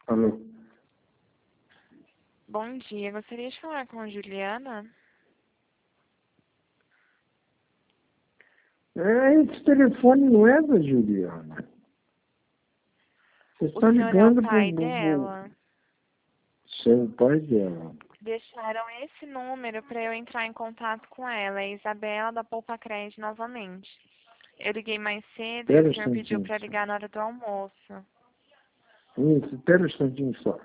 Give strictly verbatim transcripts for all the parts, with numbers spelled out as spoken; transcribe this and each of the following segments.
Alô? Bom dia, gostaria de falar com a Juliana. É, esse telefone não é da Juliana. Você O está senhor é o ligando para pai o dela. seu pai dela. Deixaram esse número para eu entrar em contato com ela, é Isabela da Poupa Crédito novamente. Eu liguei mais cedo e o Espera um senhor pediu instantinho para só. ligar na hora do almoço. Isso, espera um instantinho só.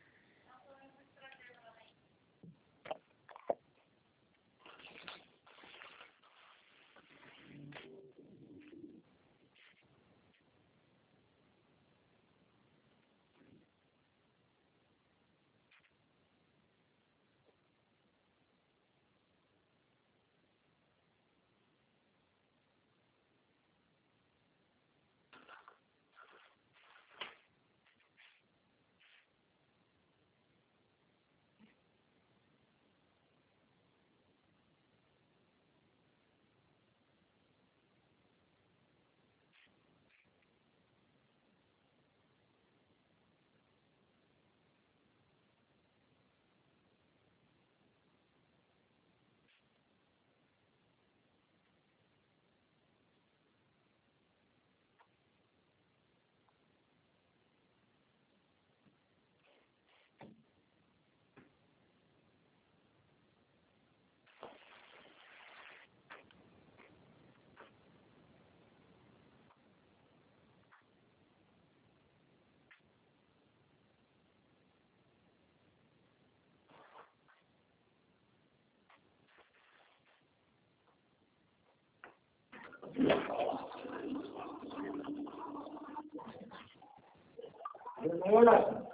Demora.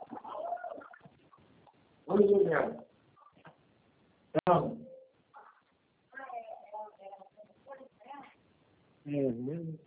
Oi, Juliana. Então. É, mesmo?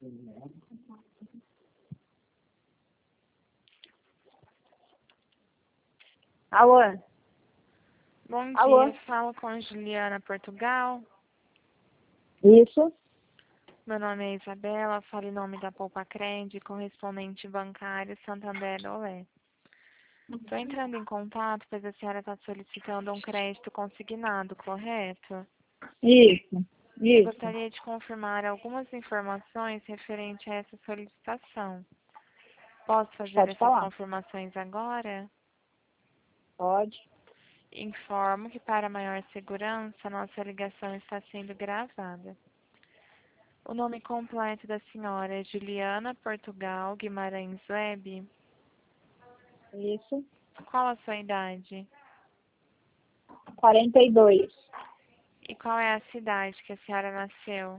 Alô? Bom Alô? dia, falo com a Juliana Portugal. Isso? Meu nome é Isabela, falo em nome da Poupa Crédito, correspondente bancário Santander Olé. Estou entrando em contato, pois a senhora está solicitando um crédito consignado, correto? Isso. Eu Isso. gostaria de confirmar algumas informações referente a essa solicitação. Posso fazer Pode essas falar. confirmações agora? Pode. Informo que, para maior segurança, nossa ligação está sendo gravada. O nome completo da senhora é Juliana Portugal Guimarães Web. Isso. Qual a sua idade? quarenta e dois. E qual é a cidade que a senhora nasceu?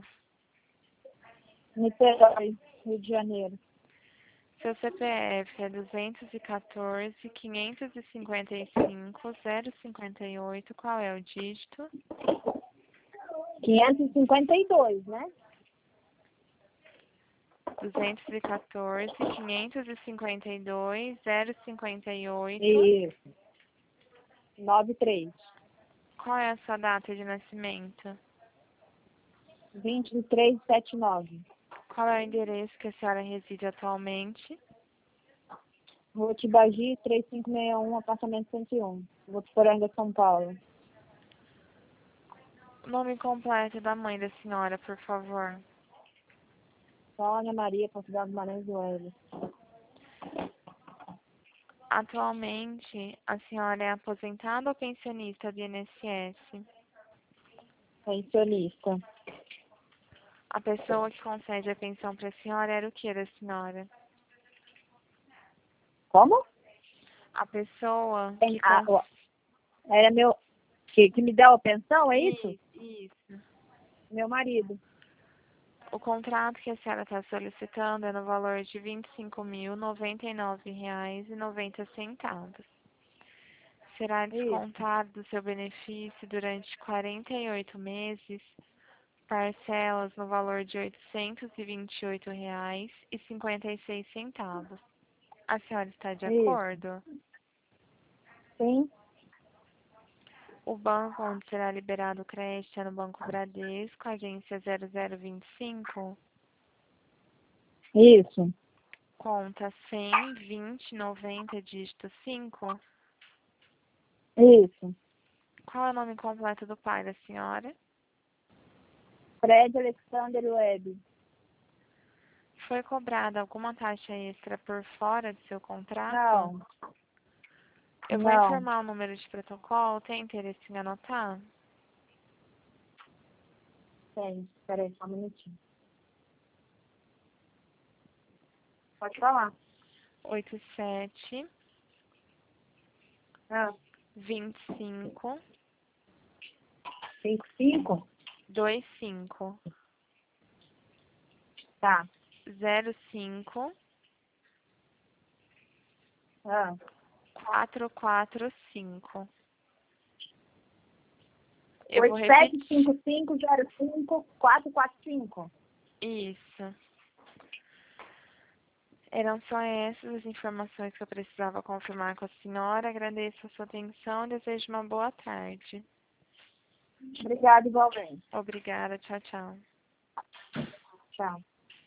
Niterói, Rio de Janeiro. Seu C P F é duzentos e quatorze, quinhentos e cinquenta e cinco, zero cinquenta e oito. Qual é o dígito? quinhentos e cinquenta e dois, né? duzentos e quatorze, quinhentos e cinquenta e dois, zero cinquenta e oito. Isso. noventa e três. Qual é a sua data de nascimento? vinte e três, setenta e nove. Qual é o endereço que a senhora reside atualmente? Rua Tibagi, três cinco seis um, apartamento cento e um. Votuporanga, São Paulo. O nome completo da mãe da senhora, por favor. Sônia Maria Portugal Guimarães Web. Atualmente, a senhora é aposentada ou pensionista do I N S S? Pensionista. A pessoa que concede a pensão para a senhora era o que da senhora? Como? A pessoa Tem, que ah, con... ó, era meu... Que, que me deu a pensão, é isso? Isso, isso. Meu marido. O contrato que a senhora está solicitando é no valor de vinte e cinco mil, noventa e nove reais e noventa centavos. Será Isso. descontado do seu benefício durante quarenta e oito meses, parcelas no valor de oitocentos e vinte e oito reais e cinquenta e seis centavos. A senhora está de Isso. acordo? Sim. O banco onde será liberado o crédito é no Banco Bradesco, agência zero zero vinte e cinco. Isso. conta cem, vinte, noventa, dígito cinco. Isso. Qual é o nome completo do pai da senhora? Fred Alexander Web. Foi cobrada alguma taxa extra por fora do seu contrato? Não. Eu vou Não. informar o número de protocolo. Tem interesse em anotar? Tem. Espera aí, só um minutinho. Pode falar. oito sete, Ah, vinte e cinco, cinco, cinco? vinte e cinco, Tá. zero cinco, Ah, quatro quatro cinco. Eu vou oito sete repetir. cinco cinco zero cinco quatro quatro cinco. Isso. Eram só essas as informações que eu precisava confirmar com a senhora. Agradeço a sua atenção e desejo uma boa tarde. Obrigada, igualmente. Obrigada. Tchau, tchau. Tchau.